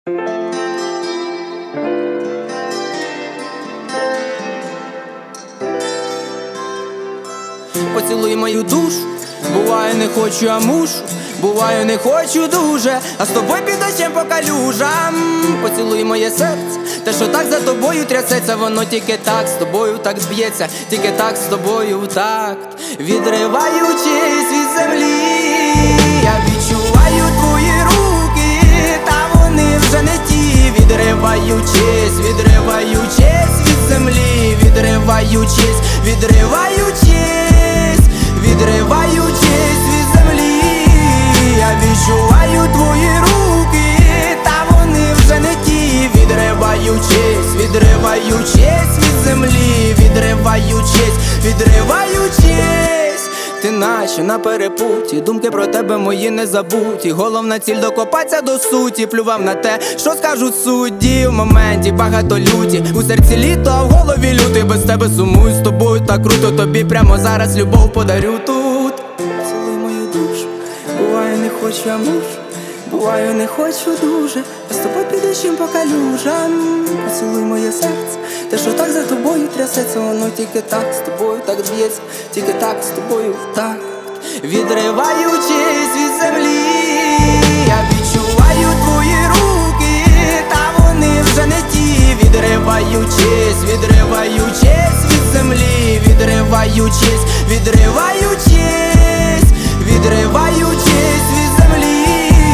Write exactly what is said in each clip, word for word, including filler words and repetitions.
Поцілуй мою душу, буває не хочу, а мушу. Буваю не хочу дуже, а з тобою під дощем по калюжам. Поцілуй моє серце, те, що так за тобою трясеться. Воно тільки так з тобою так зб'ється, тільки так з тобою в такт. Відриваючись від землі, я відчуваю твої руки, та вони вже не ті. Відриваючись, відриваючись від землі, відриваючись, відриваючись, відриваючись від землі, я відчуваю твої руки, та вони вже не ті. Відриваючись, відриваючись від землі, відриваючись, відриваючись. Ти наче на перепуті, думки про тебе мої не забуті. Головна ціль докопатися до суті. Плював на те, що скажуть судді. В моменті багато люті, у серці літо, а в голові лютий. Без тебе сумую, з тобою так круто. Тобі прямо зараз любов подарю тут. Цілуй мою душу, буваю не хочу, а мушу. Буваю не хочу дуже, а з тобою під дощем по калюжам. Поцілуй моє серце, те, що так за тобою трясеться. Воно тільки так з тобою так б'ється, тільки так з тобою в такт. Відриваючись від землі, я відчуваю твої руки, та вони вже не ті. Відриваючись, відриваючись від землі, відриваючись, відриваючись, відриваючись від землі,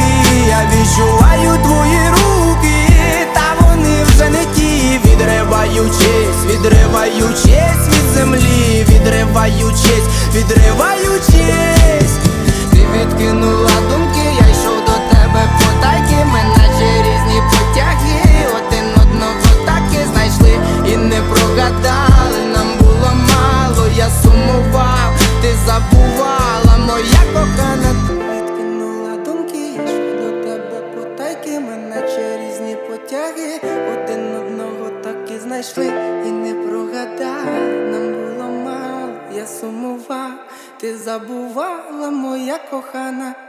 я відчуваю твої руки, та вони вже не ті. Відриваючись, відриваючись від землі, відриваючись, відриваючись. Ти відкинула думки, я йшов до тебе потайки. Ми наче різні потяги, один одного так і знайшли і не прогадали. Нам було мало, я сумував, ти забувала, моя кохана. Потяги один одного так і знайшли і не прогадали. Нам було мало, я сумував, ти забувала, моя кохана.